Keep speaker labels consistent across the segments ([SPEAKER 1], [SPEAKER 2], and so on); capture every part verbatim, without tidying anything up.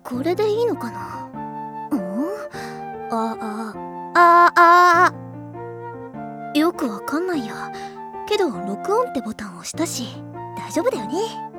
[SPEAKER 1] これでいいのかな。うん？あああああよくわかんないや。けど録音ってボタンを押したし大丈夫だよね。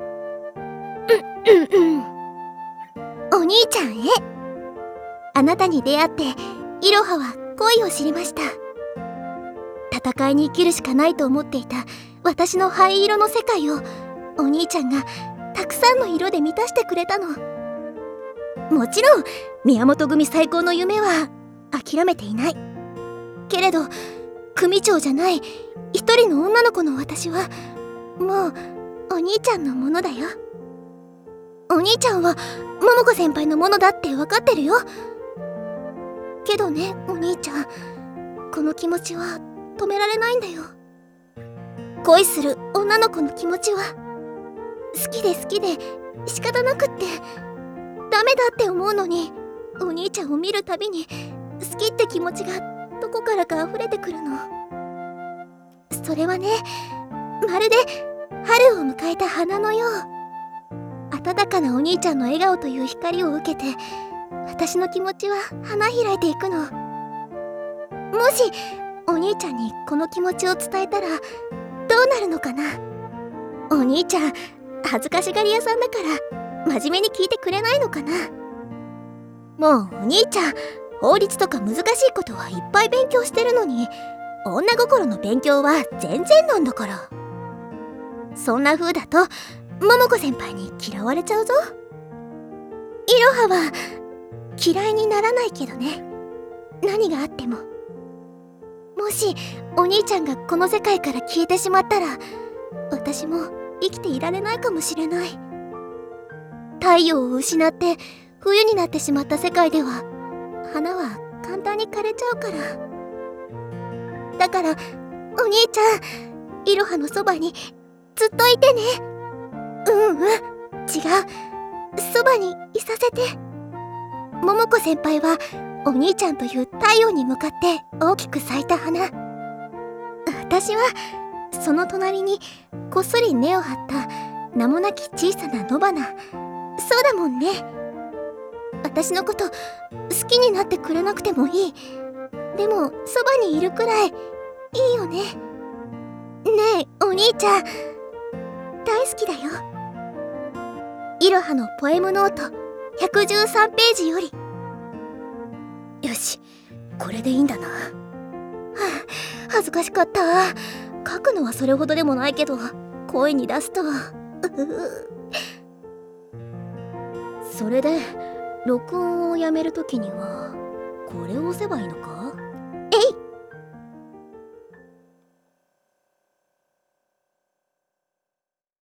[SPEAKER 1] うんうんうん。お兄ちゃんへ。あなたに出会ってイロハは恋を知りました。戦いに生きるしかないと思っていた私の灰色の世界をお兄ちゃんがたくさんの色で満たしてくれたの。もちろん宮本組最高の夢は諦めていない。けれど組長じゃない一人の女の子の私はもうお兄ちゃんのものだよ。お兄ちゃんは桃子先輩のものだって分かってるよ。けどね、お兄ちゃん、この気持ちは止められないんだよ。恋する女の子の気持ちは好きで好きで仕方なくってダメだって思うのに、お兄ちゃんを見るたびに好きって気持ちがどこからか溢れてくるの。それはね、まるで春を迎えた花のよう。温かなお兄ちゃんの笑顔という光を受けて私の気持ちは花開いていくの。もしお兄ちゃんにこの気持ちを伝えたらどうなるのかな。お兄ちゃん恥ずかしがり屋さんだから真面目に聞いてくれないのかな。もうお兄ちゃん法律とか難しいことはいっぱい勉強してるのに女心の勉強は全然なんだから。そんな風だと桃子先輩に嫌われちゃうぞ。イロハは嫌いにならないけどね、何があっても。もしお兄ちゃんがこの世界から消えてしまったら私も生きていられないかもしれない。太陽を失って冬になってしまった世界では花は簡単に枯れちゃうから。だからお兄ちゃん、イロハのそばにずっといてね。うんうん、違う、そばにいさせて。桃子先輩はお兄ちゃんという太陽に向かって大きく咲いた花。私はその隣にこっそり根を張った名もなき小さな野花。そうだもんね。私のこと好きになってくれなくてもいい。でもそばにいるくらいいいよね。ねえお兄ちゃん、大好きだよ。イロハのポエムノートひゃくじゅうさんページより。よし、これでいいんだな。はあ、恥ずかしかった。書くのはそれほどでもないけど声に出すとそれで録音をやめるときにはこれを押せばいいのか。えい。